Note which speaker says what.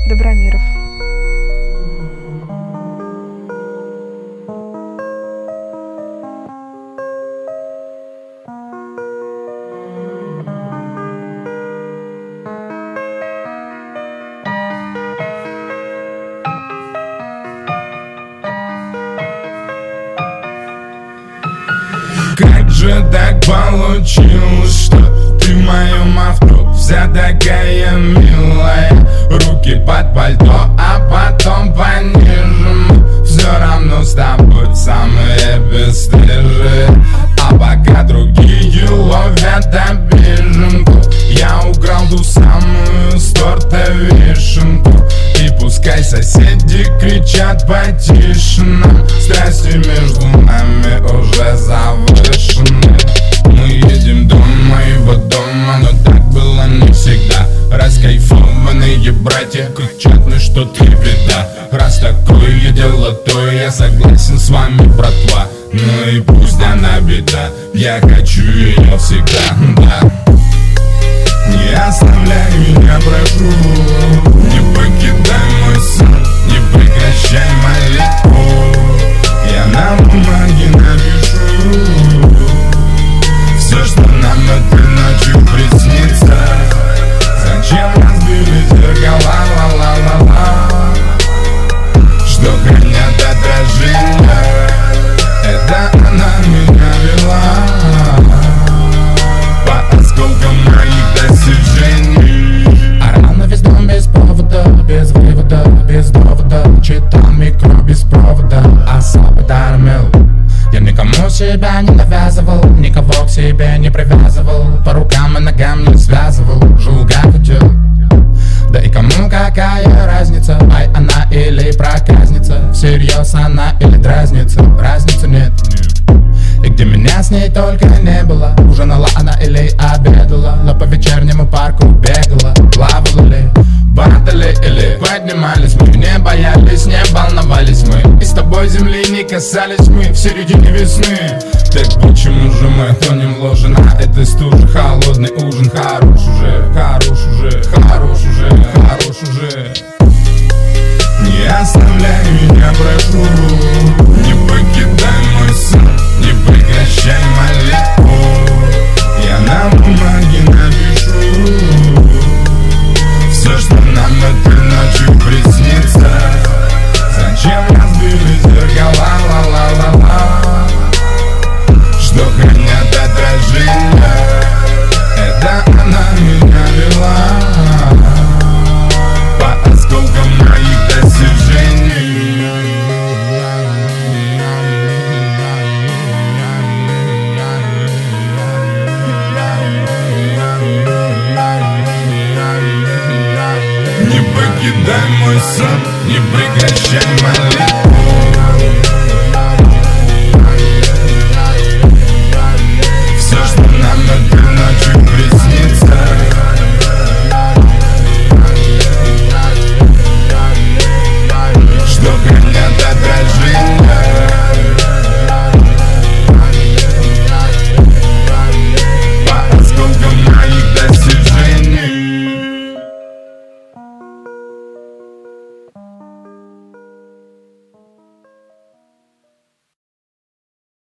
Speaker 1: Добромиров.
Speaker 2: Как же так получилось, что ты в моем авто вся такая милая? Руки под пальто, а потом пониже. Все равно с тобой самые бесстыжие. А пока другие ловят обиженку, я украл ту самую с торта вишенку. И пускай соседи кричат потише нам, страсти между нами уже завышены. Мы едем до моего дома, но так было не всегда. Раскайфованные братья кричат, ну что ты беда. Раз такое дело, то я согласен с вами, братва. Ну и пусть она беда, я хочу ее всегда, да. Не оставляй меня, прошу, не покидай мой сон, не прекращай молитву. Я на бумаге напишу все, что нам этой ночью приснится. Зачем разбили зеркала, ла-ла-ла-ла, что хранят отражения? Это она меня вела по осколкам моих достижений. А рано весь дом без повода, без вывода, без довода. Читал микро без провода, особо дармил. Я никому себя не навязывал, никого к себе не привязывал, по рукам и ногам не связывал, жил как хотел. Да и кому какая разница, ай она или проказница, всерьез она или дразнится, разницы нет. И где меня с ней только не было, ужинала она или обедала, но по вечернему парку бегала, плавала ли, падали или поднимались мы, не боялись, не волновались мы, и с тобой земли не касались мы в середине весны. Так почему же мы тонем в ложе на этой стуже? Холодный ужин, хорош уже, хорош уже, хорош уже, хорош уже. Не оставляй меня, прошу, не покидай мой сон, не прекращай молитву. Я на бумаге напишу все, что нам этой ночью приснится. Зачем разбили зеркала, ла-ла-ла-ла, что хранят отражения? Это она меня вела по осколкам моих достижений. Не покидай мой сон, не прекращай молитву. Все, что нам надо